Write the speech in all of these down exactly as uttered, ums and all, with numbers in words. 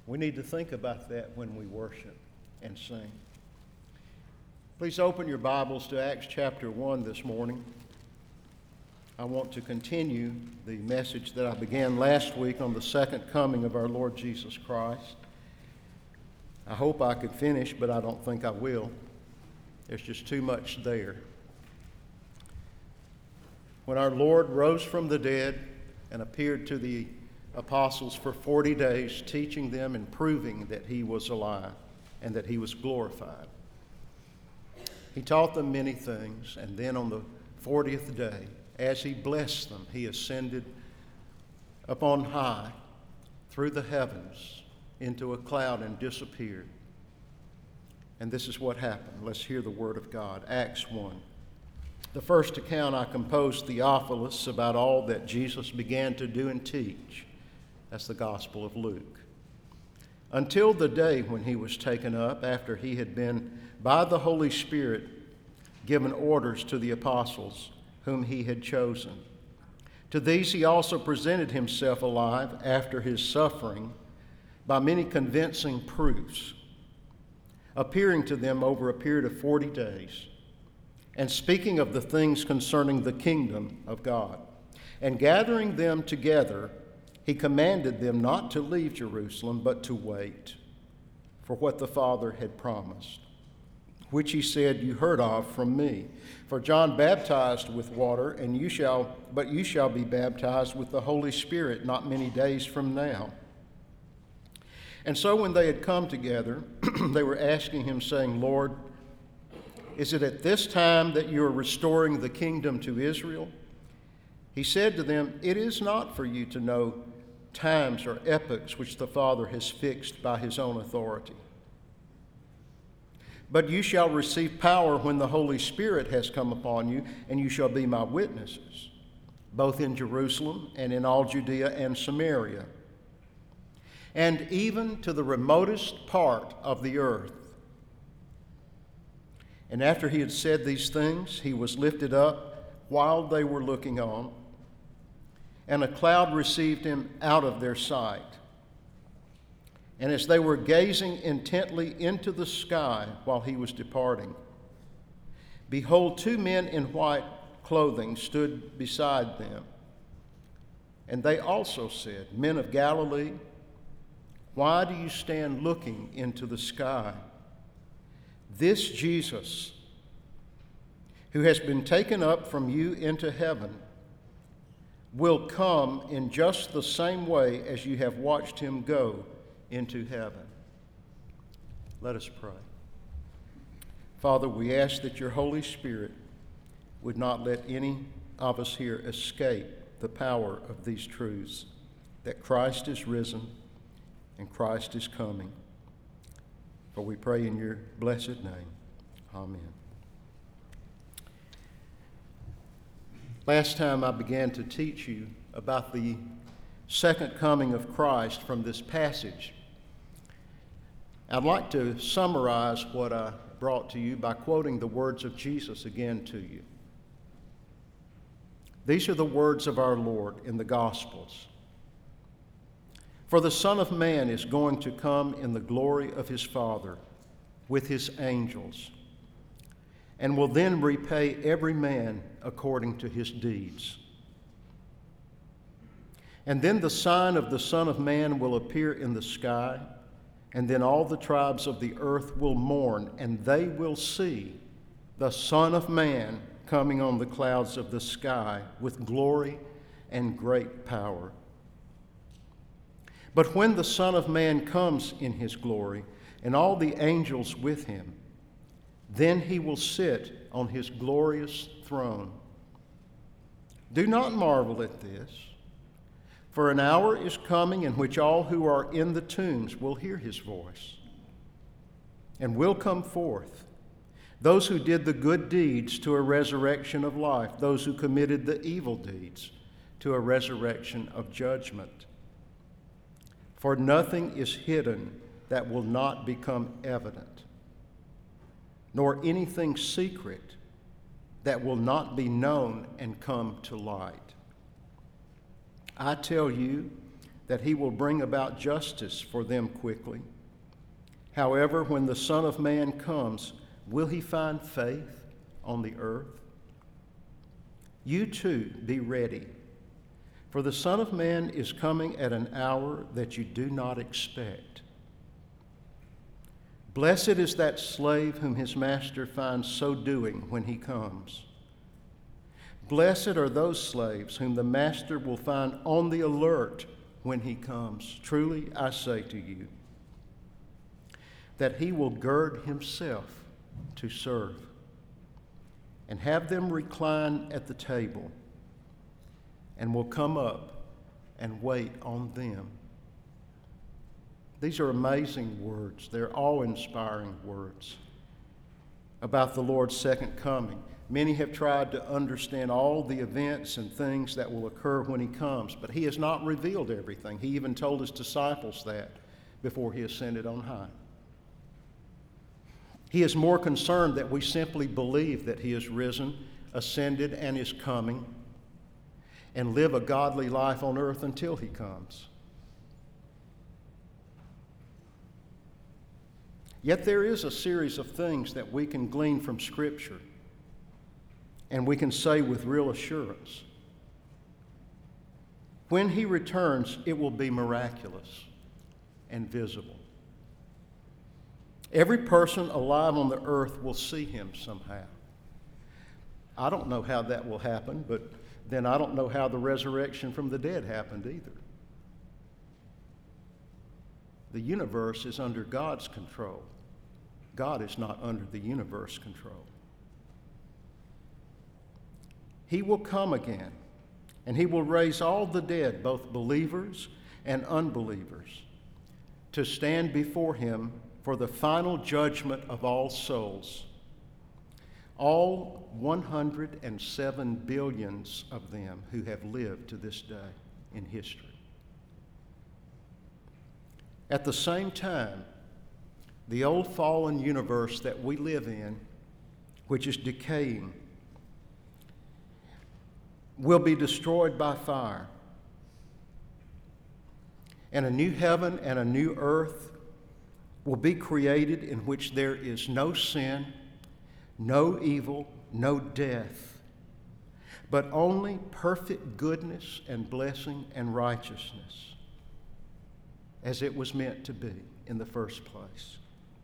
We need to think about that when we worship and sing. Please open your Bibles to Acts chapter one this morning. I want to continue the message that I began last week on the second coming of our Lord Jesus Christ. I hope I could finish, but I don't think I will. There's just too much there. When our Lord rose from the dead and appeared to the apostles for forty days, teaching them and proving that he was alive and that he was glorified, he taught them many things, and then on the fortieth day, as he blessed them, he ascended up on high through the heavens into a cloud and disappeared. And this is what happened. Let's hear the word of God. Acts one. The first account I composed, Theophilus, about all that Jesus began to do and teach. That's the Gospel of Luke. Until the day when he was taken up, after he had been, by the Holy Spirit, given orders to the apostles whom he had chosen. To these he also presented himself alive after his suffering by many convincing proofs, appearing to them over a period of forty days, and speaking of the things concerning the kingdom of God. And gathering them together, he commanded them not to leave Jerusalem, but to wait for what the Father had promised, which he said, "You heard of from me. For John baptized with water, and you shall, but you shall be baptized with the Holy Spirit not many days from now." And so when they had come together, they were asking him, saying, "Lord, is it at this time that you are restoring the kingdom to Israel?" He said to them, "It is not for you to know times or epochs which the Father has fixed by his own authority. But you shall receive power when the Holy Spirit has come upon you, and you shall be my witnesses, both in Jerusalem and in all Judea and Samaria, and even to the remotest part of the earth." And after he had said these things, he was lifted up while they were looking on, and a cloud received him out of their sight. And as they were gazing intently into the sky while he was departing, behold, two men in white clothing stood beside them. And they also said, "Men of Galilee, why do you stand looking into the sky? This Jesus, who has been taken up from you into heaven, will come in just the same way as you have watched him go into heaven." Let us pray. Father, we ask that your Holy Spirit would not let any of us here escape the power of these truths, that Christ is risen and Christ is coming. For we pray in your blessed name. Amen. Last time I began to teach you about the second coming of Christ from this passage. I'd like to summarize what I brought to you by quoting the words of Jesus again to you. These are the words of our Lord in the Gospels. "For the Son of Man is going to come in the glory of his Father with his angels, and will then repay every man according to his deeds. And then the sign of the Son of Man will appear in the sky, and then all the tribes of the earth will mourn, and they will see the Son of Man coming on the clouds of the sky with glory and great power. But when the Son of Man comes in his glory, and all the angels with him, then he will sit on his glorious throne. Do not marvel at this, for an hour is coming in which all who are in the tombs will hear his voice and will come forth, those who did the good deeds to a resurrection of life, those who committed the evil deeds to a resurrection of judgment. For nothing is hidden that will not become evident, nor anything secret that will not be known and come to light. I tell you that he will bring about justice for them quickly. However, when the Son of Man comes, will he find faith on the earth? You too be ready, for the Son of Man is coming at an hour that you do not expect. Blessed is that slave whom his master finds so doing when he comes. Blessed are those slaves whom the master will find on the alert when he comes. Truly, I say to you, that he will gird himself to serve and have them recline at the table, and will come up and wait on them. These are amazing words. They're awe-inspiring words about the Lord's second coming. Many have tried to understand all the events and things that will occur when he comes, but he has not revealed everything. He even told his disciples that before he ascended on high. He is more concerned that we simply believe that he is risen, ascended, and is coming, and live a godly life on earth until he comes. Yet there is a series of things that we can glean from Scripture, and we can say with real assurance, when he returns, it will be miraculous and visible. Every person alive on the earth will see him somehow. I don't know how that will happen, but then I don't know how the resurrection from the dead happened either. The universe is under God's control. God is not under the universe control. He will come again, and he will raise all the dead, both believers and unbelievers, to stand before him for the final judgment of all souls, all one hundred seven billions of them who have lived to this day in history. At the same time, the old fallen universe that we live in, which is decaying, will be destroyed by fire. And a new heaven and a new earth will be created in which there is no sin, no evil, no death, but only perfect goodness and blessing and righteousness, as it was meant to be in the first place.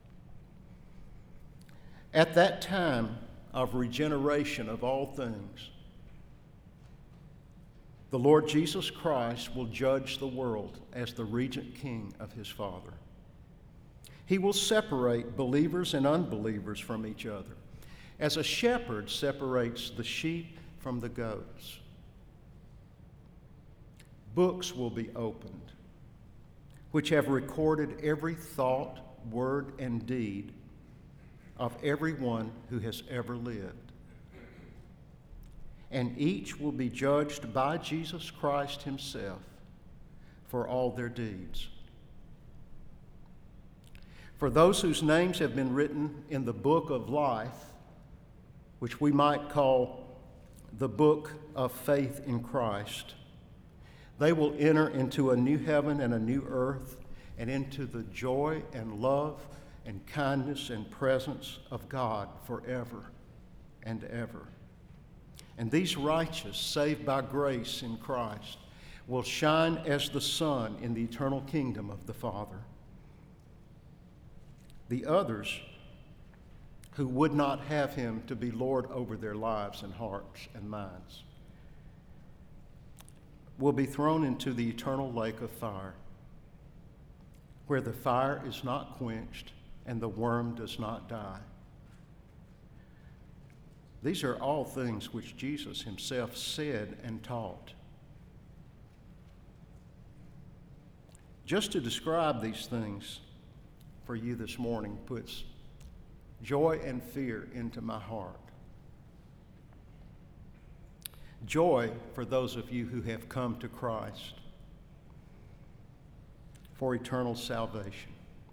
At that time of regeneration of all things, the Lord Jesus Christ will judge the world as the regent king of his Father. He will separate believers and unbelievers from each other, as a shepherd separates the sheep from the goats. Books will be opened, which have recorded every thought, word, and deed of everyone who has ever lived. And each will be judged by Jesus Christ himself for all their deeds. For those whose names have been written in the book of life, which we might call the book of faith in Christ, they will enter into a new heaven and a new earth, and into the joy and love and kindness and presence of God forever and ever. And these righteous, saved by grace in Christ, will shine as the sun in the eternal kingdom of the Father. The others who would not have him to be Lord over their lives and hearts and minds will be thrown into the eternal lake of fire, where the fire is not quenched and the worm does not die. These are all things which Jesus himself said and taught. Just to describe these things for you this morning puts joy and fear into my heart. Joy for those of you who have come to Christ for eternal salvation.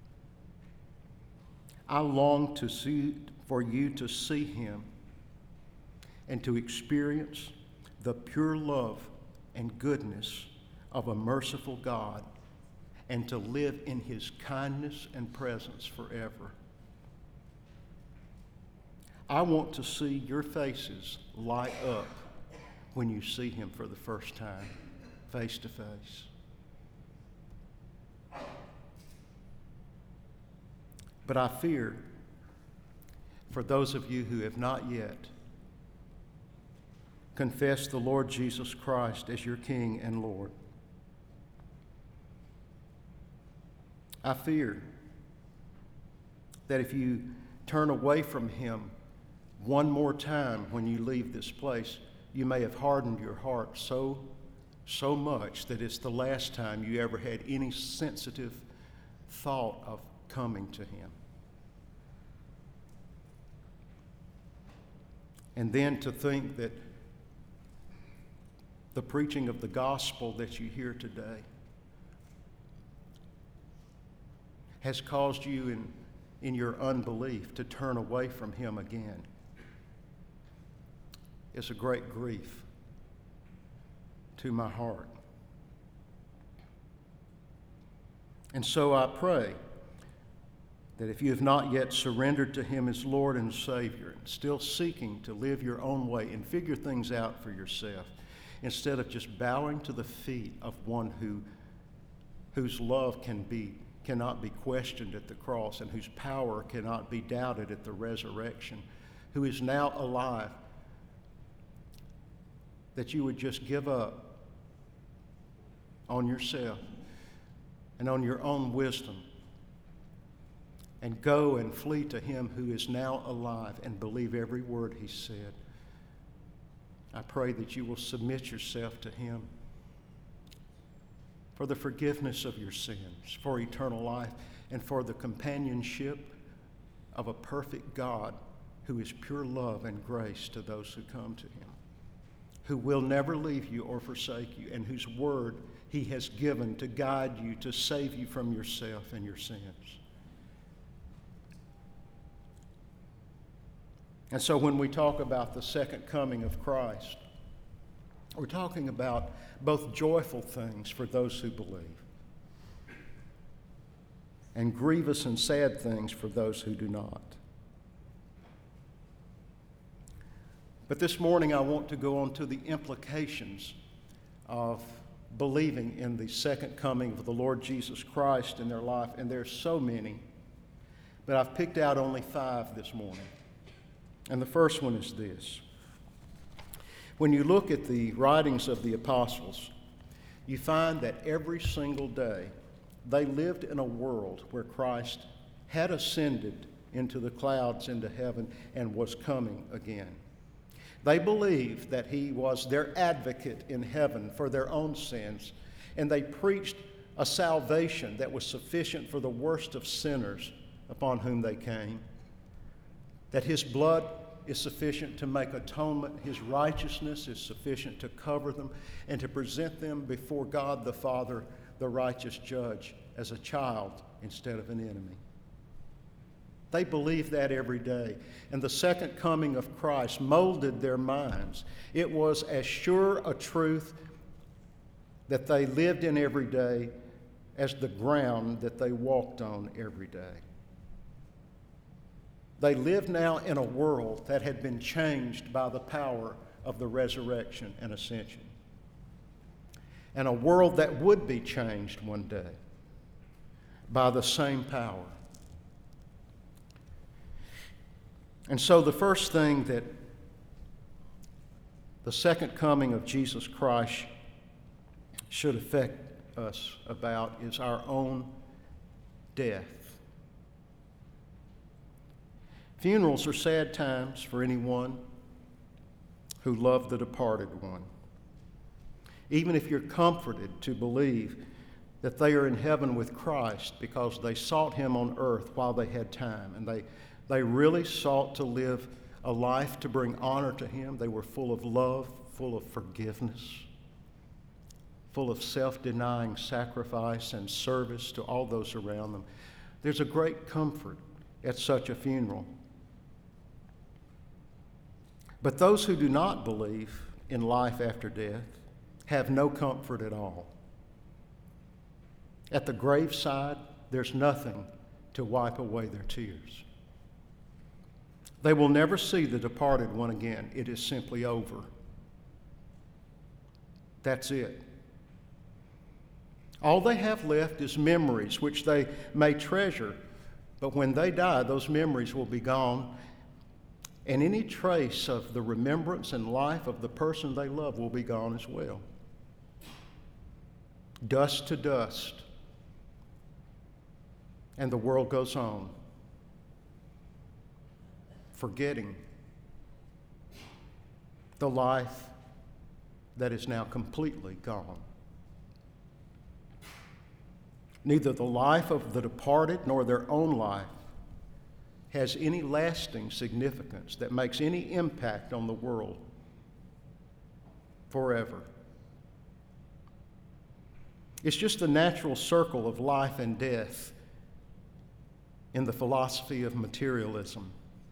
I long to see, for you to see him and to experience the pure love and goodness of a merciful God and to live in his kindness and presence forever. I want to see your faces light up when you see him for the first time, face to face. But I fear for those of you who have not yet confessed the Lord Jesus Christ as your King and Lord, I fear that if you turn away from him one more time when you leave this place, you may have hardened your heart so, so much that it's the last time you ever had any sensitive thought of coming to him. And then to think that the preaching of the gospel that you hear today has caused you in, in your unbelief to turn away from him again. It's a great grief to my heart. And so I pray that if you have not yet surrendered to him as Lord and Savior, and still seeking to live your own way and figure things out for yourself, instead of just bowing to the feet of one who, whose love can be, cannot be questioned at the cross and whose power cannot be doubted at the resurrection, who is now alive, that you would just give up on yourself and on your own wisdom and go and flee to him who is now alive and believe every word he said. I pray that you will submit yourself to him for the forgiveness of your sins, for eternal life, and for the companionship of a perfect God who is pure love and grace to those who come to him, who will never leave you or forsake you, and whose word he has given to guide you, to save you from yourself and your sins. And so when we talk about the second coming of Christ, we're talking about both joyful things for those who believe and grievous and sad things for those who do not. But this morning I want to go on to the implications of believing in the second coming of the Lord Jesus Christ in their life, and there's so many, but I've picked out only five this morning. And the first one is this. When you look at the writings of the apostles, you find that every single day they lived in a world where Christ had ascended into the clouds into heaven and was coming again. They believed that he was their advocate in heaven for their own sins, and they preached a salvation that was sufficient for the worst of sinners upon whom they came, that his blood is sufficient to make atonement, his righteousness is sufficient to cover them and to present them before God the Father, the righteous judge, as a child instead of an enemy. They believed that every day. And the second coming of Christ molded their minds. It was as sure a truth that they lived in every day as the ground that they walked on every day. They lived now in a world that had been changed by the power of the resurrection and ascension, and a world that would be changed one day by the same power. And so the first thing that the second coming of Jesus Christ should affect us about is our own death. Funerals are sad times for anyone who loved the departed one. Even if you're comforted to believe that they are in heaven with Christ because they sought him on earth while they had time, and they, they really sought to live a life to bring honor to him. They were full of love, full of forgiveness, full of self-denying sacrifice and service to all those around them. There's a great comfort at such a funeral. But those who do not believe in life after death have no comfort at all. At the graveside, there's nothing to wipe away their tears. They will never see the departed one again. It is simply over. That's it. All they have left is memories, which they may treasure, but when they die, those memories will be gone, and any trace of the remembrance and life of the person they love will be gone as well. Dust to dust, and the world goes on, forgetting the life that is now completely gone. Neither the life of the departed nor their own life has any lasting significance that makes any impact on the world forever. It's just the natural circle of life and death in the philosophy of materialism.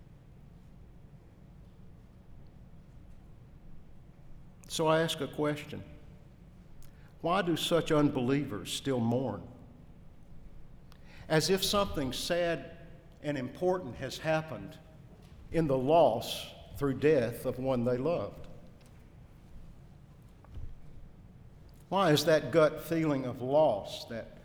So I ask a question. Why do such unbelievers still mourn? As if something sad and important has happened in the loss through death of one they loved. Why is that gut feeling of loss, that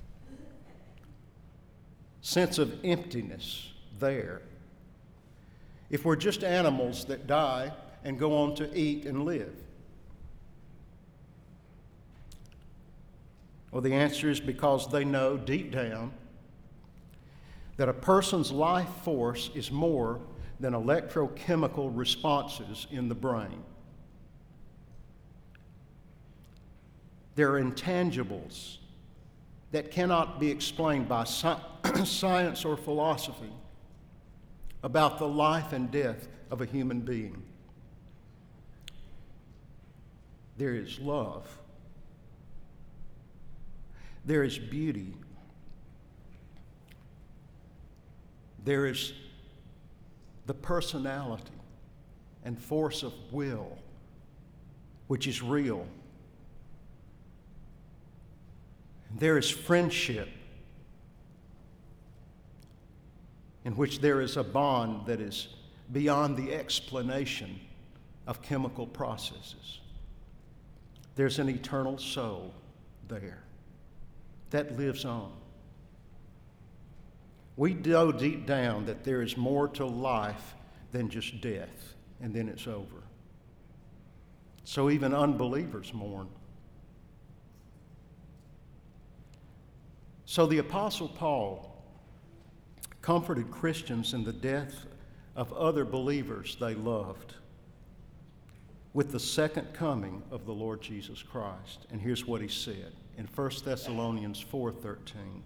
sense of emptiness there, if we're just animals that die and go on to eat and live? Well, the answer is because they know deep down that a person's life force is more than electrochemical responses in the brain. There are intangibles that cannot be explained by sci- science or philosophy about the life and death of a human being. There is love. There is beauty. There is the personality and force of will, which is real. There is friendship, in which there is a bond that is beyond the explanation of chemical processes. There's an eternal soul there that lives on. We know deep down that there is more to life than just death, and then it's over. So even unbelievers mourn. So the Apostle Paul comforted Christians in the death of other believers they loved with the second coming of the Lord Jesus Christ. And here's what he said in First Thessalonians four thirteen.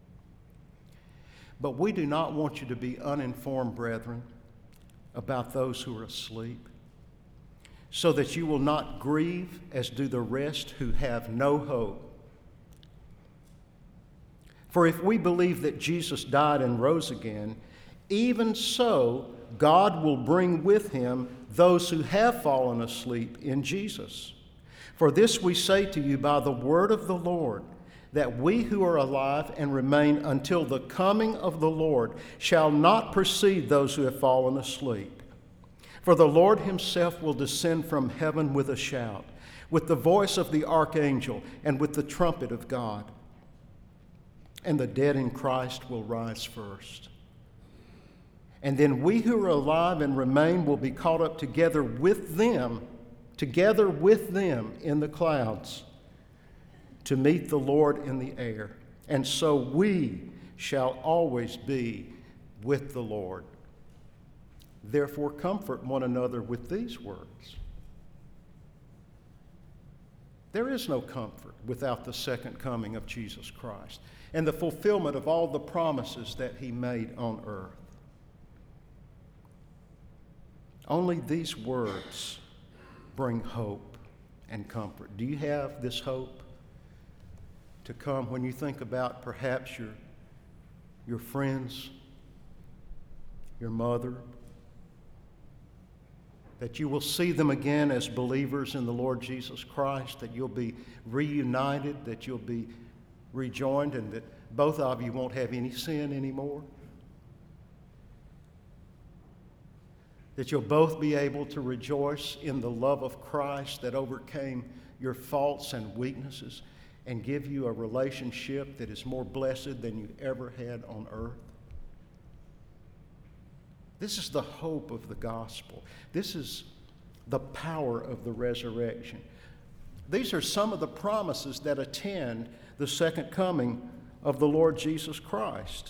But we do not want you to be uninformed, brethren, about those who are asleep, so that you will not grieve as do the rest who have no hope. For if we believe that Jesus died and rose again, even so God will bring with him those who have fallen asleep in Jesus. For this we say to you by the word of the Lord, that we who are alive and remain until the coming of the Lord shall not precede those who have fallen asleep. For the Lord himself will descend from heaven with a shout, with the voice of the archangel, and with the trumpet of God. And the dead in Christ will rise first. And then we who are alive and remain will be caught up together with them, together with them in the clouds, to meet the Lord in the air. And so we shall always be with the Lord. Therefore, comfort one another with these words. There is no comfort without the second coming of Jesus Christ and the fulfillment of all the promises that he made on earth. Only these words bring hope and comfort. Do you have this hope to come when you think about perhaps your, your friends, your mother, that you will see them again as believers in the Lord Jesus Christ, that you'll be reunited, that you'll be rejoined and that both of you won't have any sin anymore? That you'll both be able to rejoice in the love of Christ that overcame your faults and weaknesses and give you a relationship that is more blessed than you ever had on earth? This is the hope of the gospel. This is the power of the resurrection. These are some of the promises that attend the second coming of the Lord Jesus Christ.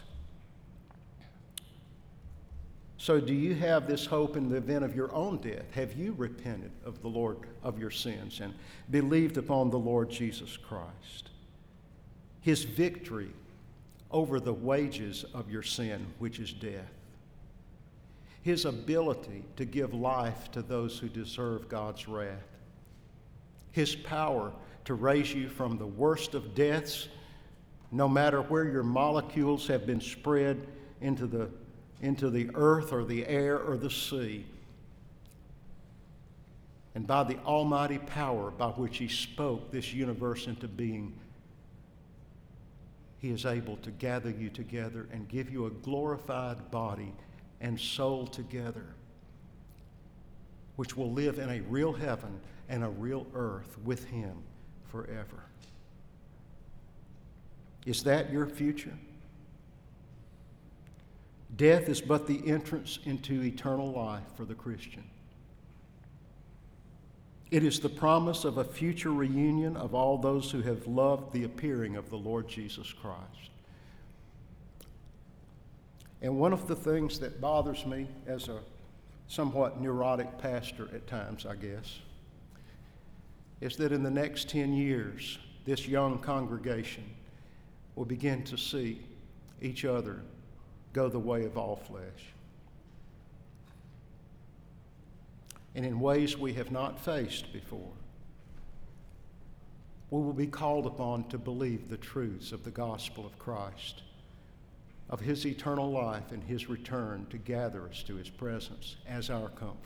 So do you have this hope in the event of your own death? Have you repented of the Lord of your sins and believed upon the Lord Jesus Christ? His victory over the wages of your sin, which is death. His ability to give life to those who deserve God's wrath. His power to raise you from the worst of deaths, no matter where your molecules have been spread into the, into the earth or the air or the sea. And by the almighty power by which He spoke this universe into being, He is able to gather you together and give you a glorified body and soul together, which will live in a real heaven and a real earth with Him forever. Is that your future? Death is but the entrance into eternal life for the Christian. It is the promise of a future reunion of all those who have loved the appearing of the Lord Jesus Christ. And one of the things that bothers me as a somewhat neurotic pastor at times, I guess, is that in the next ten years, this young congregation will begin to see each other go the way of all flesh. And in ways we have not faced before, we will be called upon to believe the truths of the gospel of Christ, of His eternal life and His return to gather us to His presence as our comfort.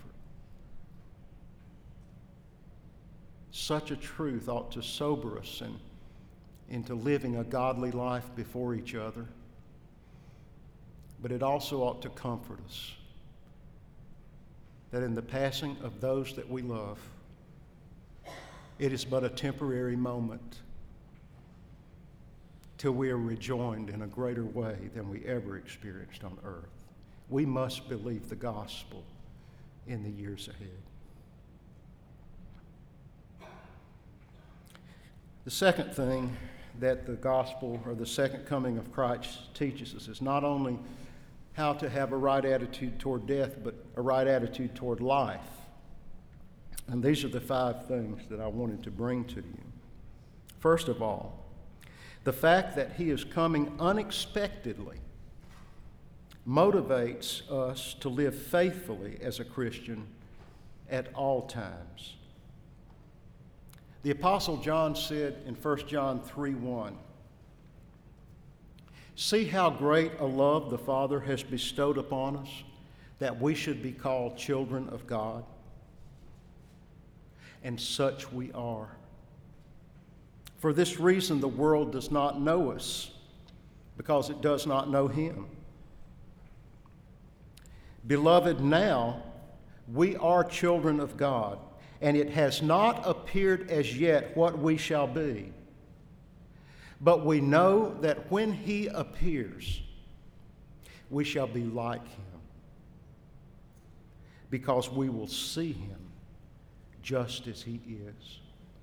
Such a truth ought to sober us and into living a godly life before each other, but it also ought to comfort us that in the passing of those that we love, it is but a temporary moment till we are rejoined in a greater way than we ever experienced on earth. We must believe the gospel in the years ahead. The second thing that the gospel or the second coming of Christ teaches us is not only how to have a right attitude toward death, but a right attitude toward life. And these are the five things that I wanted to bring to you. First of all, the fact that He is coming unexpectedly motivates us to live faithfully as a Christian at all times. The Apostle John said in First John three one, "See how great a love the Father has bestowed upon us, that we should be called children of God. And such we are. For this reason the world does not know us, because it does not know Him. Beloved, now we are children of God, and it has not appeared as yet what we shall be. But we know that when He appears, we shall be like Him, because we will see Him just as He is."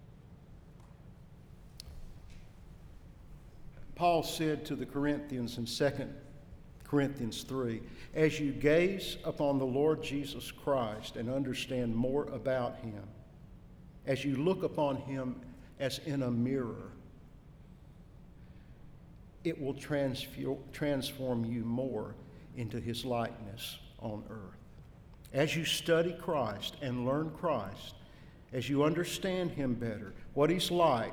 Paul said to the Corinthians in Second Corinthians three, "As you gaze upon the Lord Jesus Christ and understand more about Him, as you look upon Him as in a mirror, it will transform you more into His likeness on earth." As you study Christ and learn Christ, as you understand Him better, what He's like,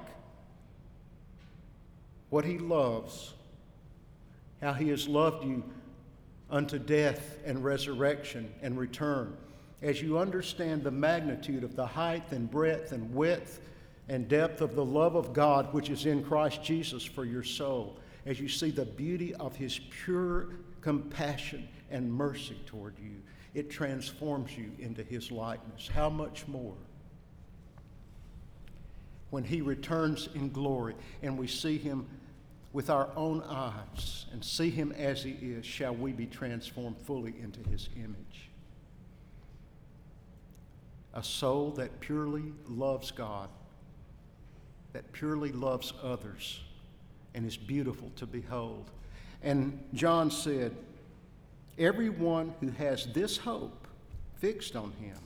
what He loves, how He has loved you unto death and resurrection and return, as you understand the magnitude of the height and breadth and width and depth of the love of God which is in Christ Jesus for your soul, as you see the beauty of his pure compassion and mercy toward you, it transforms you into his likeness. How much more when he returns in glory and we see him with our own eyes and see him as he is, shall we be transformed fully into his image? A soul that purely loves God, that purely loves others, and is beautiful to behold. And John said, everyone who has this hope fixed on him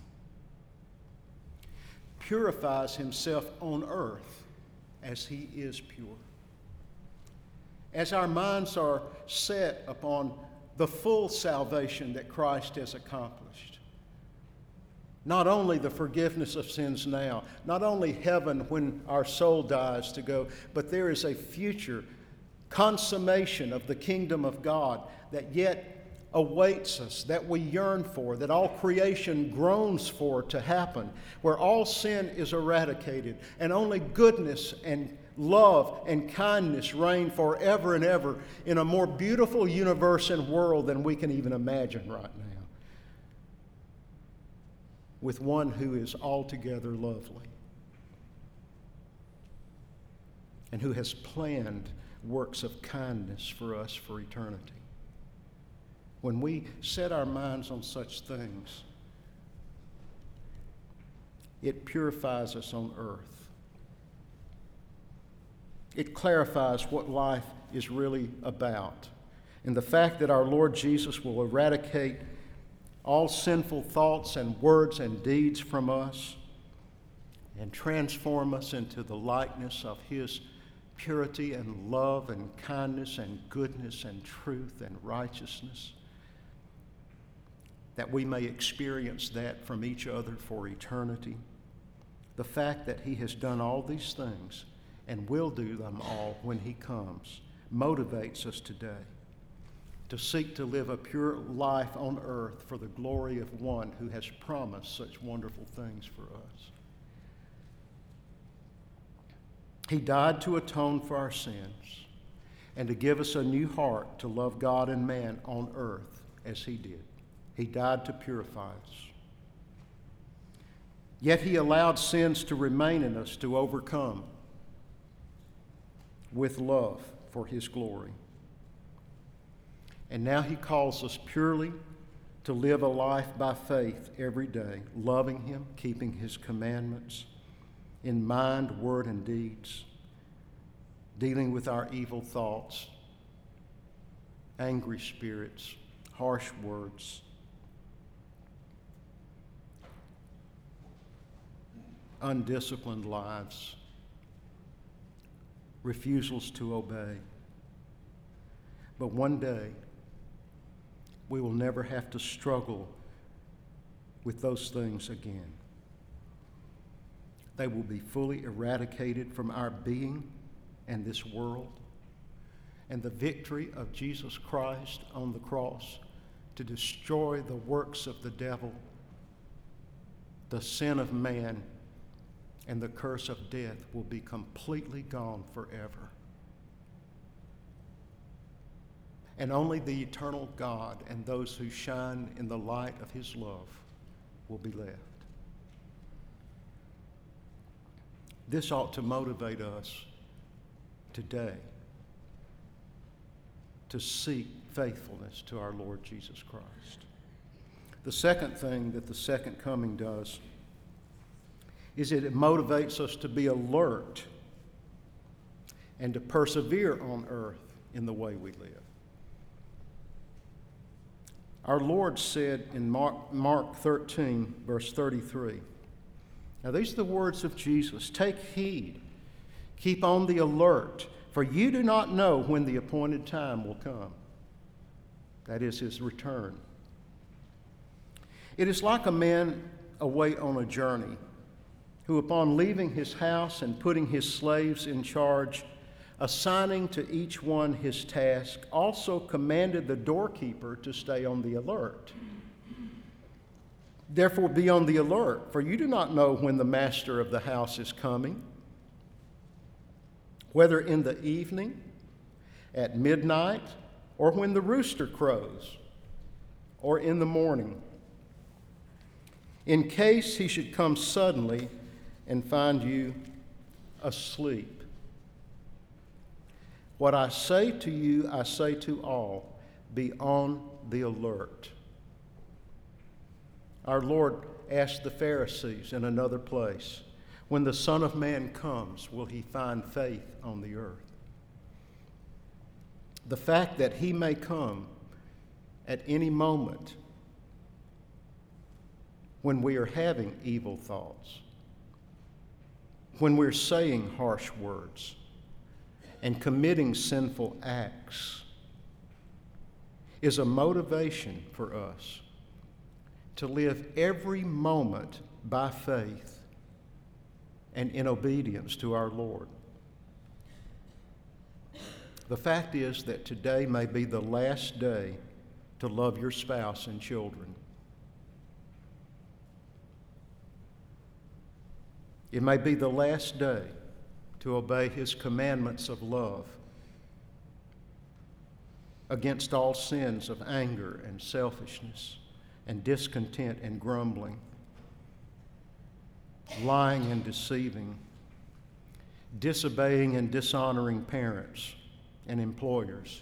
purifies himself on earth as he is pure. As our minds are set upon the full salvation that Christ has accomplished, not only the forgiveness of sins now, not only heaven when our soul dies to go, but there is a future consummation of the kingdom of God that yet awaits us, that we yearn for, that all creation groans for to happen, where all sin is eradicated and only goodness and love and kindness reign forever and ever in a more beautiful universe and world than we can even imagine right now, with one who is altogether lovely and who has planned works of kindness for us for eternity. When we set our minds on such things, it purifies us on earth. It clarifies what life is really about. And the fact that our Lord Jesus will eradicate all sinful thoughts and words and deeds from us and transform us into the likeness of his purity and love and kindness and goodness and truth and righteousness, that we may experience that from each other for eternity. The fact that he has done all these things and will do them all when he comes motivates us today to seek to live a pure life on earth for the glory of one who has promised such wonderful things for us. He died to atone for our sins and to give us a new heart to love God and man on earth as he did. He died to purify us. Yet he allowed sins to remain in us to overcome with love for his glory. And now he calls us purely to live a life by faith every day, loving him, keeping his commandments in mind, word, and deeds, dealing with our evil thoughts, angry spirits, harsh words, undisciplined lives, refusals to obey. But one day, we will never have to struggle with those things again. They will be fully eradicated from our being and this world. And the victory of Jesus Christ on the cross to destroy the works of the devil, the sin of man, and the curse of death will be completely gone forever. And only the eternal God and those who shine in the light of his love will be left. This ought to motivate us today to seek faithfulness to our Lord Jesus Christ. The second thing that the second coming does is that it motivates us to be alert and to persevere on earth in the way we live. Our Lord said in Mark, Mark thirteen, verse thirty-three, now these are the words of Jesus, "Take heed, keep on the alert, for you do not know when the appointed time will come." That is his return. It is like a man away on a journey who, upon leaving his house and putting his slaves in charge, assigning to each one his task, also commanded the doorkeeper to stay on the alert. Therefore be on the alert, for you do not know when the master of the house is coming, whether in the evening, at midnight, or when the rooster crows, or in the morning, in case he should come suddenly and find you asleep. What I say to you, I say to all, be on the alert. Our Lord asked the Pharisees in another place, when the Son of Man comes, will he find faith on the earth? The fact that he may come at any moment when we are having evil thoughts, when we're saying harsh words and committing sinful acts, is a motivation for us to live every moment by faith and in obedience to our Lord. The fact is that today may be the last day to love your spouse and children. It may be the last day to obey his commandments of love against all sins of anger and selfishness and discontent and grumbling, lying and deceiving, disobeying and dishonoring parents and employers,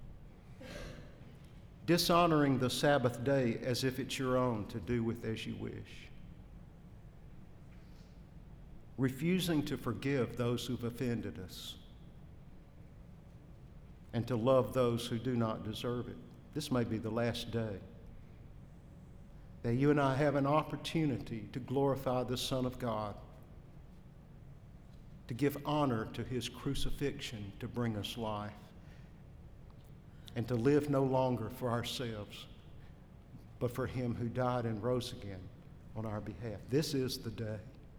dishonoring the Sabbath day as if it's your own to do with as you wish, refusing to forgive those who've offended us, and to love those who do not deserve it. This may be the last day that you and I have an opportunity to glorify the Son of God, to give honor to his crucifixion to bring us life, and to live no longer for ourselves, but for him who died and rose again on our behalf. This is the day.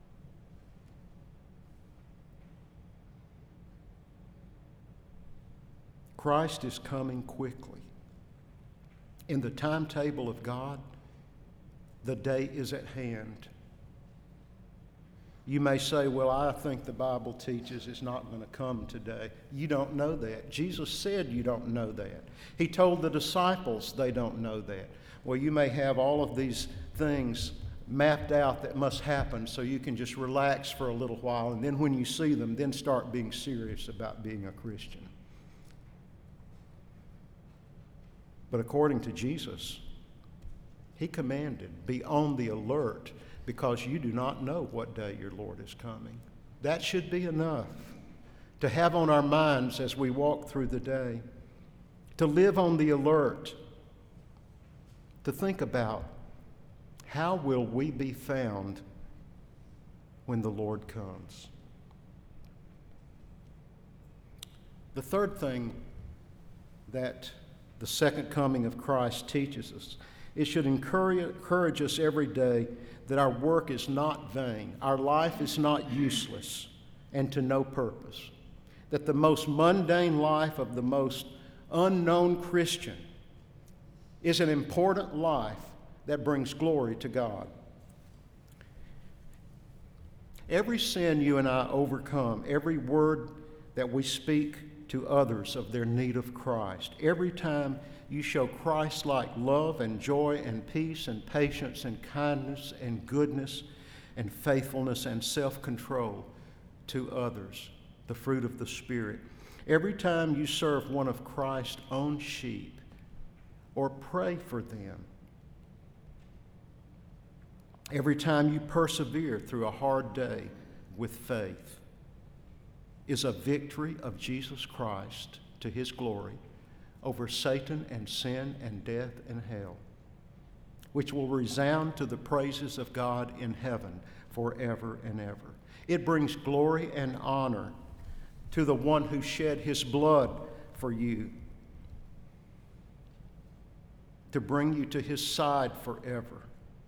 Christ is coming quickly. In the timetable of God, the day is at hand. You may say, well, I think the Bible teaches it's not going to come today. You don't know that. Jesus said you don't know that. He told the disciples they don't know that. Well, you may have all of these things mapped out that must happen so you can just relax for a little while, and then when you see them, then start being serious about being a Christian. But according to Jesus, he commanded, be on the alert, because you do not know what day your Lord is coming. That should be enough to have on our minds as we walk through the day, to live on the alert, to think about how will we be found when the Lord comes. The third thing that the second coming of Christ teaches us, it should encourage, encourage us every day that our work is not vain, our life is not useless and to no purpose, that the most mundane life of the most unknown Christian is an important life that brings glory to God. Every sin you and I overcome, every word that we speak to others of their need of Christ, every time you show Christ-like love and joy and peace and patience and kindness and goodness and faithfulness and self-control to others, the fruit of the Spirit. Every time you serve one of Christ's own sheep or pray for them, every time you persevere through a hard day with faith, is a victory of Jesus Christ to his glory over Satan and sin and death and hell, which will resound to the praises of God in heaven forever and ever. It brings glory and honor to the one who shed his blood for you, to bring you to his side forever.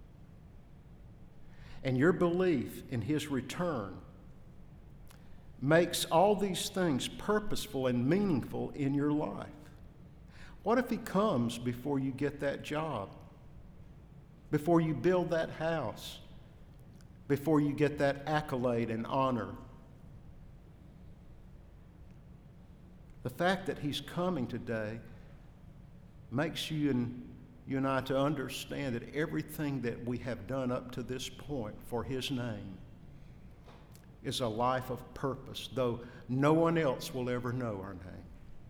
And your belief in his return makes all these things purposeful and meaningful in your life. What if he comes before you get that job, before you build that house, before you get that accolade and honor? The fact that he's coming today makes you and you and I to understand that everything that we have done up to this point for his name is a life of purpose, though no one else will ever know our name.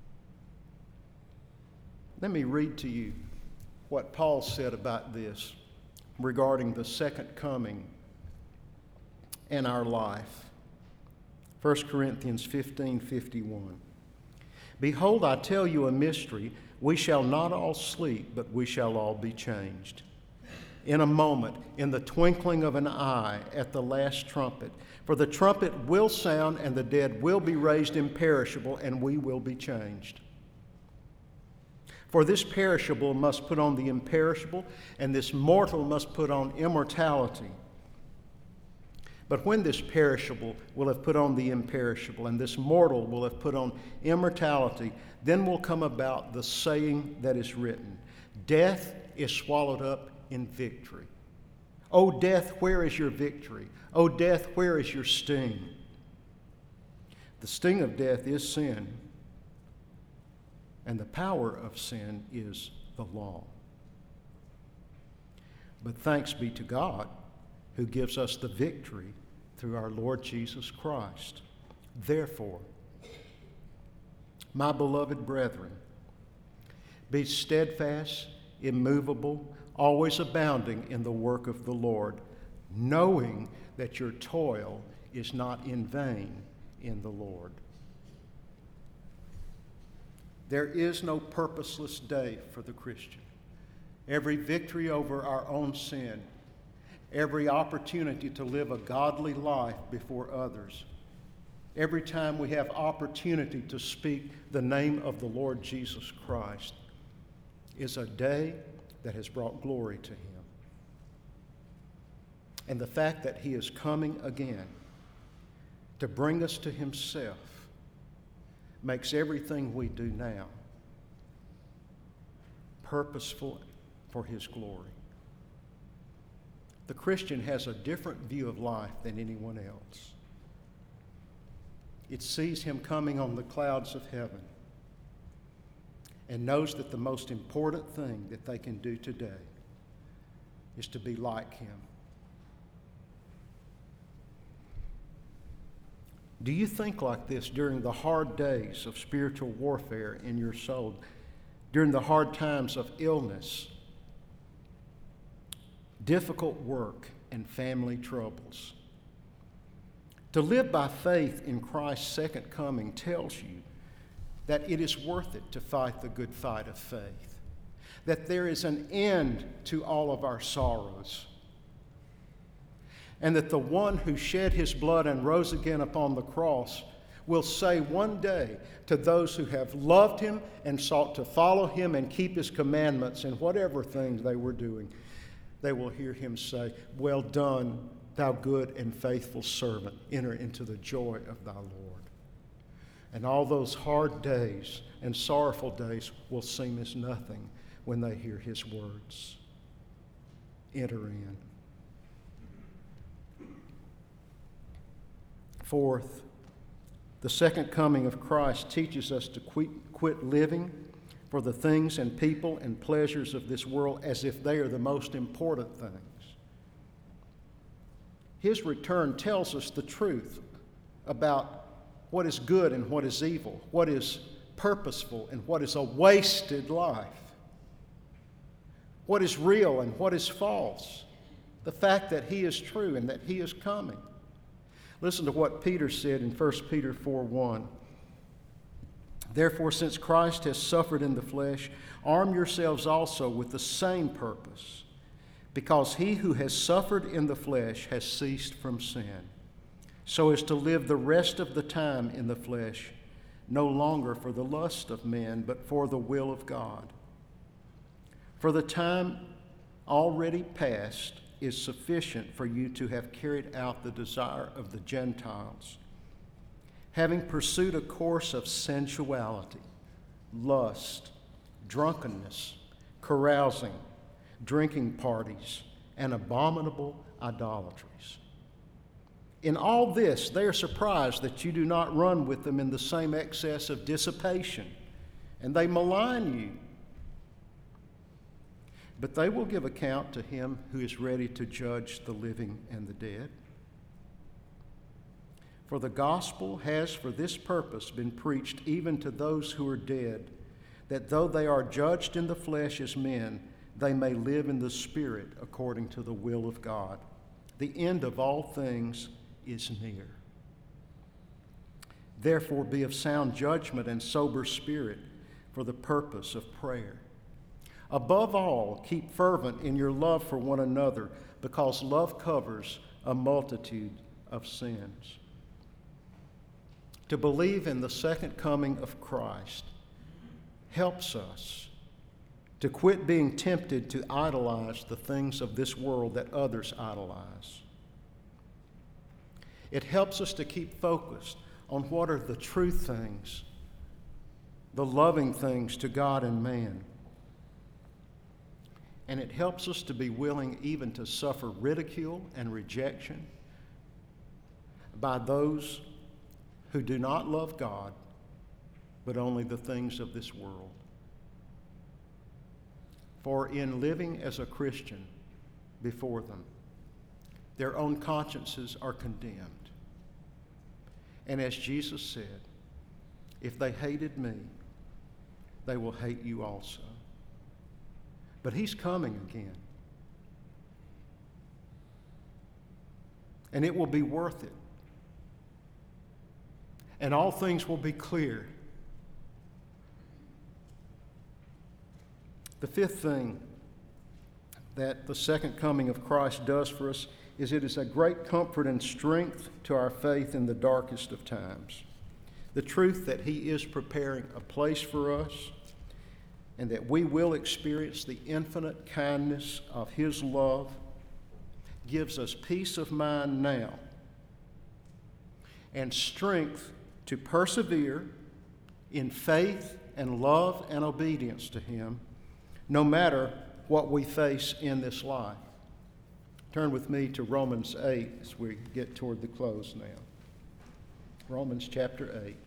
Let me read to you what Paul said about this regarding the second coming in our life. First Corinthians fifteen fifty-one. Behold, I tell you a mystery. We shall not all sleep, but we shall all be changed. In a moment, in the twinkling of an eye, at the last trumpet. For the trumpet will sound, and the dead will be raised imperishable, and we will be changed. For this perishable must put on the imperishable, and this mortal must put on immortality. But when this perishable will have put on the imperishable, and this mortal will have put on immortality, then will come about the saying that is written, Death is swallowed up in victory. O death, where is your victory? O death, where is your sting? The sting of death is sin, and the power of sin is the law. But thanks be to God, who gives us the victory through our Lord Jesus Christ. Therefore, my beloved brethren, be steadfast, immovable, always abounding in the work of the Lord, knowing that your toil is not in vain in the Lord. There is no purposeless day for the Christian. Every victory over our own sin, every opportunity to live a godly life before others, every time we have opportunity to speak the name of the Lord Jesus Christ, is a day that has brought glory to him. And the fact that he is coming again to bring us to himself makes everything we do now purposeful for his glory. The Christian has a different view of life than anyone else. It sees him coming on the clouds of heaven and knows that the most important thing that they can do today is to be like him. Do you think like this during the hard days of spiritual warfare in your soul, during the hard times of illness, difficult work, and family troubles? To live by faith in Christ's second coming tells you that it is worth it to fight the good fight of faith, that there is an end to all of our sorrows, and that the one who shed his blood and rose again upon the cross will say one day to those who have loved him and sought to follow him and keep his commandments in whatever things they were doing, they will hear him say, "Well done, thou good and faithful servant. Enter into the joy of thy Lord." And all those hard days and sorrowful days will seem as nothing when they hear his words. Enter in. Fourth, the second coming of Christ teaches us to quit, quit living for the things and people and pleasures of this world as if they are the most important things. His return tells us the truth about what is good and what is evil, what is purposeful and what is a wasted life, what is real and what is false, the fact that he is true and that he is coming. Listen to what Peter said in First Peter four one. Therefore, since Christ has suffered in the flesh, arm yourselves also with the same purpose, because he who has suffered in the flesh has ceased from sin, so as to live the rest of the time in the flesh, no longer for the lust of men, but for the will of God. For the time already past is sufficient for you to have carried out the desire of the Gentiles, having pursued a course of sensuality, lust, drunkenness, carousing, drinking parties, and abominable idolatries. In all this, they are surprised that you do not run with them in the same excess of dissipation, and they malign you. But they will give account to him who is ready to judge the living and the dead. For the gospel has for this purpose been preached even to those who are dead, that though they are judged in the flesh as men, they may live in the Spirit according to the will of God. The end of all things is near. Therefore be of sound judgment and sober spirit for the purpose of prayer. Above all, keep fervent in your love for one another, because love covers a multitude of sins. To believe in the second coming of Christ helps us to quit being tempted to idolize the things of this world that others idolize. It helps us to keep focused on what are the true things, the loving things to God and man. And it helps us to be willing even to suffer ridicule and rejection by those who do not love God, but only the things of this world. For in living as a Christian before them, their own consciences are condemned. And as Jesus said, if they hated me, they will hate you also. But he's coming again. And it will be worth it. And all things will be clear. The fifth thing that the second coming of Christ does for us is it is a great comfort and strength to our faith in the darkest of times. The truth that he is preparing a place for us and that we will experience the infinite kindness of his love gives us peace of mind now and strength to persevere in faith and love and obedience to him, no matter what we face in this life. Turn with me to Romans eight as we get toward the close now. Romans chapter eight.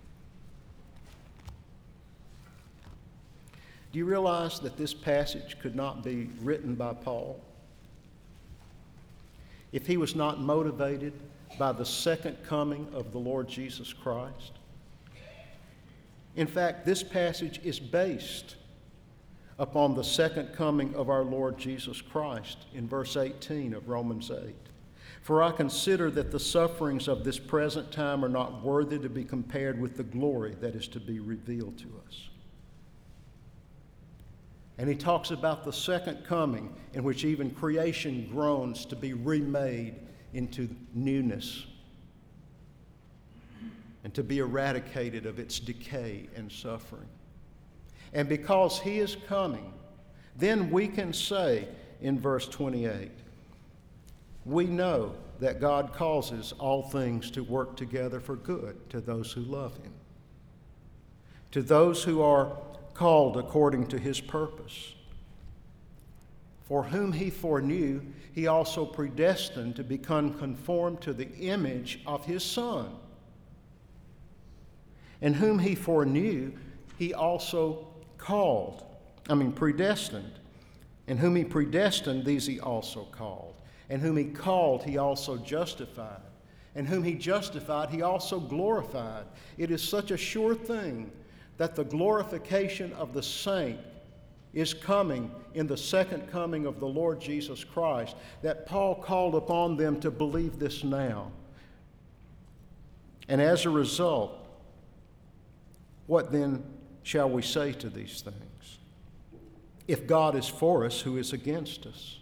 Do you realize that this passage could not be written by Paul if he was not motivated by the second coming of the Lord Jesus Christ? In fact, this passage is based upon the second coming of our Lord Jesus Christ in verse eighteen of Romans eight. For I consider that the sufferings of this present time are not worthy to be compared with the glory that is to be revealed to us. And he talks about the second coming in which even creation groans to be remade into newness and to be eradicated of its decay and suffering. And because he is coming, then we can say in verse twenty-eight, we know that God causes all things to work together for good to those who love him, to those who are called according to his purpose. For whom he foreknew, he also predestined to become conformed to the image of his Son. And whom he foreknew, he also called, I mean predestined. And whom he predestined, these he also called. And whom he called, he also justified. And whom he justified, he also glorified. It is such a sure thing that the glorification of the saint is coming in the second coming of the Lord Jesus Christ, that Paul called upon them to believe this now. And as a result, what then shall we say to these things? If God is for us, who is against us?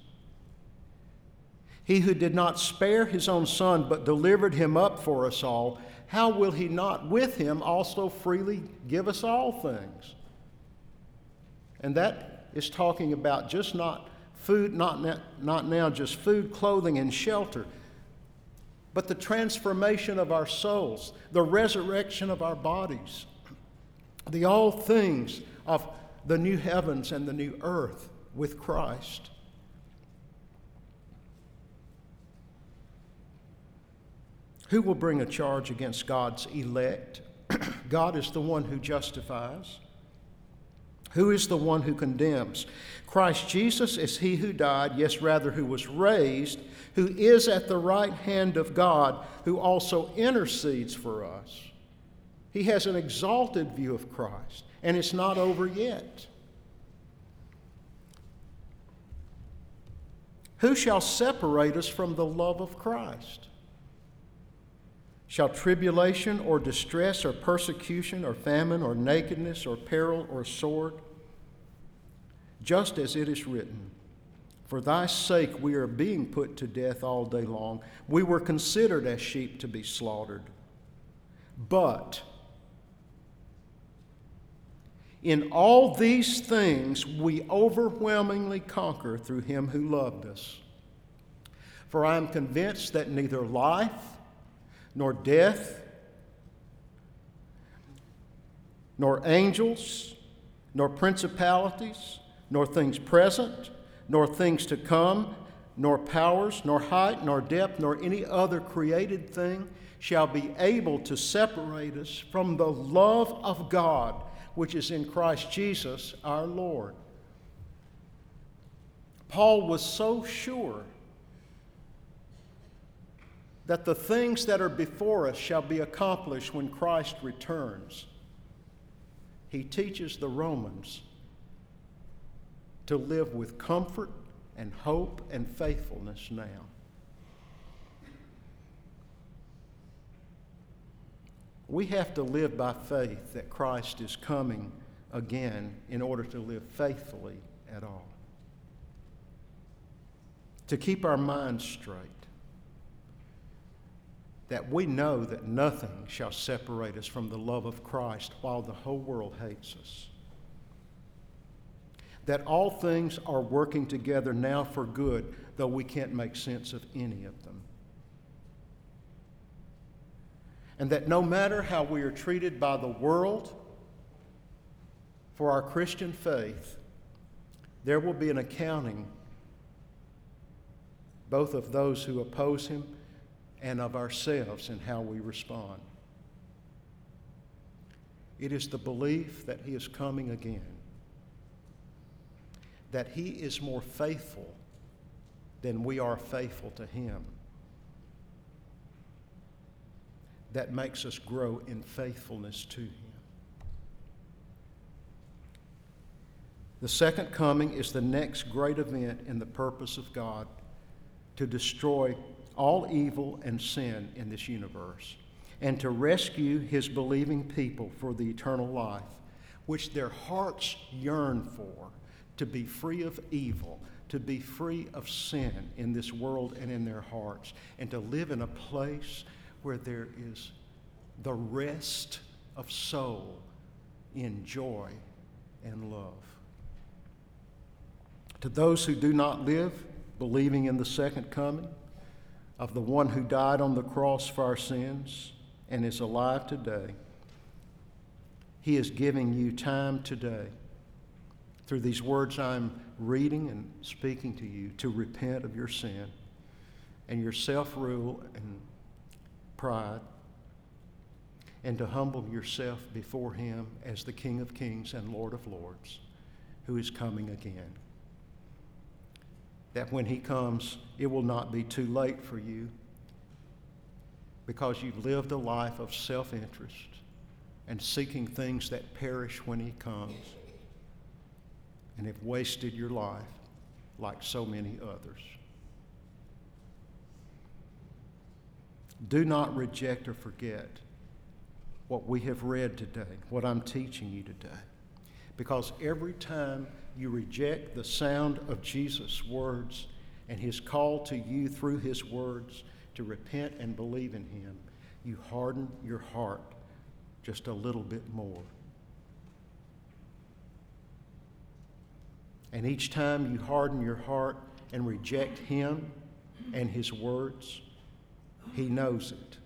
He who did not spare his own Son, but delivered him up for us all, how will he not with him also freely give us all things? And that is talking about just not food, not now, not now just food, clothing, and shelter, but the transformation of our souls, the resurrection of our bodies, the all things of the new heavens and the new earth with Christ. Who will bring a charge against God's elect? God is the one who justifies. Who is the one who condemns? Christ Jesus is he who died, yes, rather, who was raised, who is at the right hand of God, who also intercedes for us. He has an exalted view of Christ, and it's not over yet. Who shall separate us from the love of Christ? Shall tribulation or distress or persecution or famine or nakedness or peril or sword? Just as it is written, for thy sake we are being put to death all day long. We were considered as sheep to be slaughtered. But in all these things we overwhelmingly conquer through him who loved us. For I am convinced that neither life, nor death, nor angels, nor principalities, nor things present, nor things to come, nor powers, nor height, nor depth, nor any other created thing shall be able to separate us from the love of God, which is in Christ Jesus our Lord. Paul was so sure that the things that are before us shall be accomplished when Christ returns. He teaches the Romans to live with comfort and hope and faithfulness now. We have to live by faith that Christ is coming again in order to live faithfully at all. To keep our minds straight, that we know that nothing shall separate us from the love of Christ while the whole world hates us. That all things are working together now for good, though we can't make sense of any of them. And that no matter how we are treated by the world for our Christian faith, there will be an accounting both of those who oppose him and of ourselves in how we respond. It is the belief that he is coming again, that he is more faithful than we are faithful to him, that makes us grow in faithfulness to him. The second coming is the next great event in the purpose of God to destroy all evil and sin in this universe and to rescue his believing people for the eternal life, which their hearts yearn for, to be free of evil, to be free of sin in this world and in their hearts, and to live in a place where there is the rest of soul in joy and love. To those who do not live believing in the second coming of the one who died on the cross for our sins and is alive today, he is giving you time today, through these words I'm reading and speaking to you, to repent of your sin and your self-rule and pride, and to humble yourself before him as the King of Kings and Lord of Lords, who is coming again. That when he comes, it will not be too late for you, because you've lived a life of self-interest and seeking things that perish when he comes, and have wasted your life like so many others. Do not reject or forget what we have read today, what I'm teaching you today, because every time you reject the sound of Jesus' words and his call to you through his words to repent and believe in him, you harden your heart just a little bit more. And each time you harden your heart and reject him and his words, he knows it.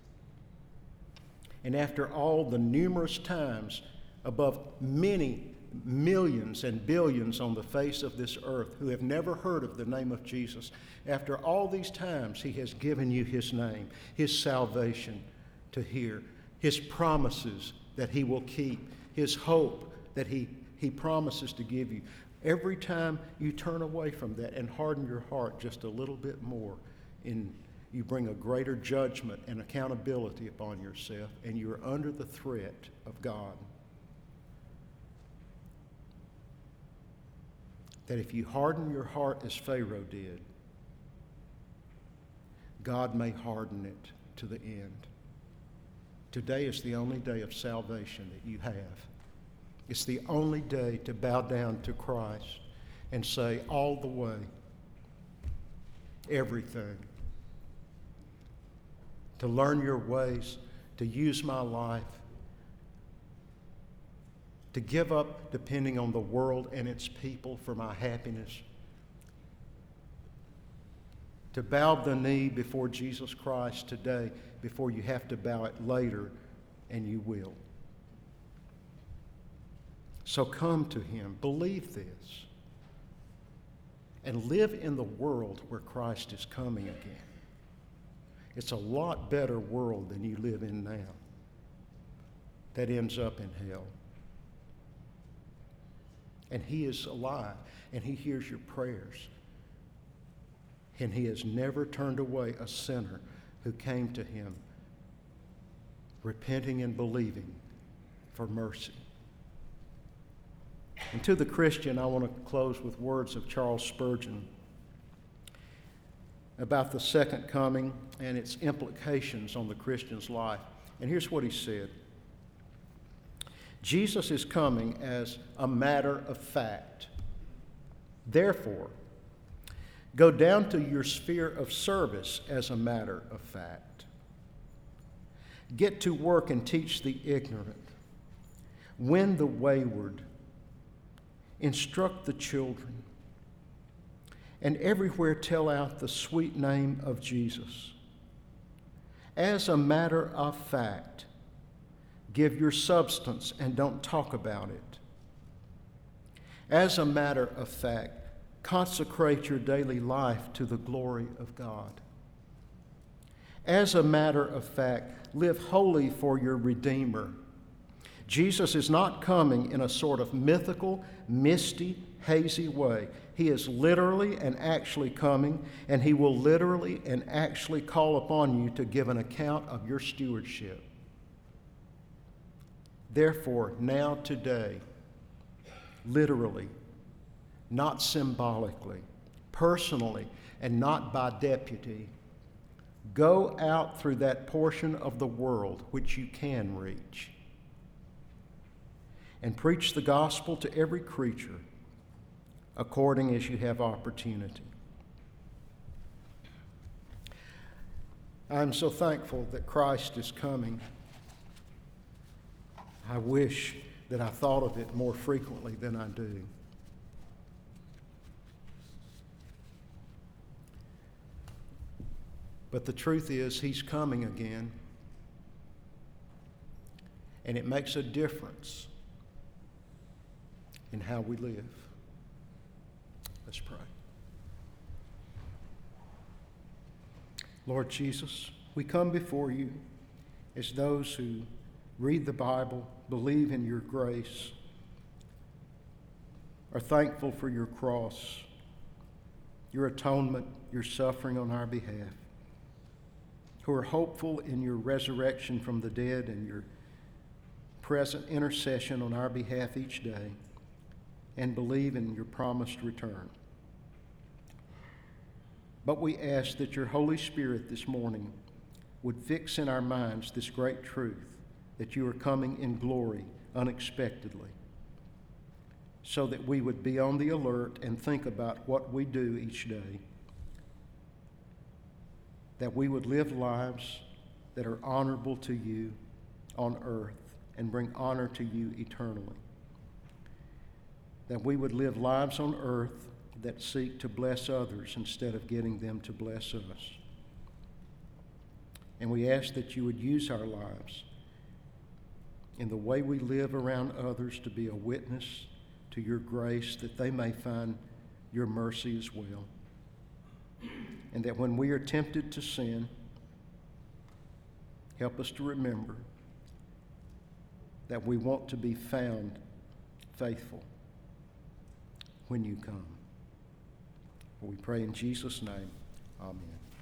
And after all the numerous times, above many millions and billions on the face of this earth who have never heard of the name of Jesus. After all these times, he has given you his name, his salvation to hear, his promises that he will keep, his hope that he, he promises to give you. Every time you turn away from that and harden your heart just a little bit more, in, you bring a greater judgment and accountability upon yourself, and you're under the threat of God. That if you harden your heart as Pharaoh did, God may harden it to the end. Today is the only day of salvation that you have. It's the only day to bow down to Christ and say, all the way, everything. To learn your ways, to use my life, to give up depending on the world and its people for my happiness, to bow the knee before Jesus Christ today before you have to bow it later, and you will. So come to him, believe this, and live in the world where Christ is coming again. It's a lot better world than you live in now. That ends up in hell. And he is alive, and he hears your prayers. And he has never turned away a sinner who came to him repenting and believing for mercy. And to the Christian, I want to close with words of Charles Spurgeon about the second coming and its implications on the Christian's life. And here's what he said. Jesus is coming as a matter of fact. Therefore, go down to your sphere of service as a matter of fact. Get to work and teach the ignorant. Win the wayward. Instruct the children. And everywhere tell out the sweet name of Jesus. As a matter of fact, give your substance and don't talk about it. As a matter of fact, consecrate your daily life to the glory of God. As a matter of fact, live holy for your Redeemer. Jesus is not coming in a sort of mythical, misty, hazy way. He is literally and actually coming, and he will literally and actually call upon you to give an account of your stewardship. Therefore, now today, literally, not symbolically, personally, and not by deputy, go out through that portion of the world which you can reach and preach the gospel to every creature according as you have opportunity. I'm so thankful that Christ is coming. I wish that I thought of it more frequently than I do. But the truth is, he's coming again. And it makes a difference in how we live. Let's pray. Lord Jesus, we come before you as those who read the Bible, believe in your grace, are thankful for your cross, your atonement, your suffering on our behalf, who are hopeful in your resurrection from the dead and your present intercession on our behalf each day, and believe in your promised return. But we ask that your Holy Spirit this morning would fix in our minds this great truth, that you are coming in glory unexpectedly, so that we would be on the alert and think about what we do each day, that we would live lives that are honorable to you on earth and bring honor to you eternally, that we would live lives on earth that seek to bless others instead of getting them to bless us. And we ask that you would use our lives in the way we live around others to be a witness to your grace, that they may find your mercy as well. And that when we are tempted to sin, help us to remember that we want to be found faithful when you come. We pray in Jesus' name. Amen.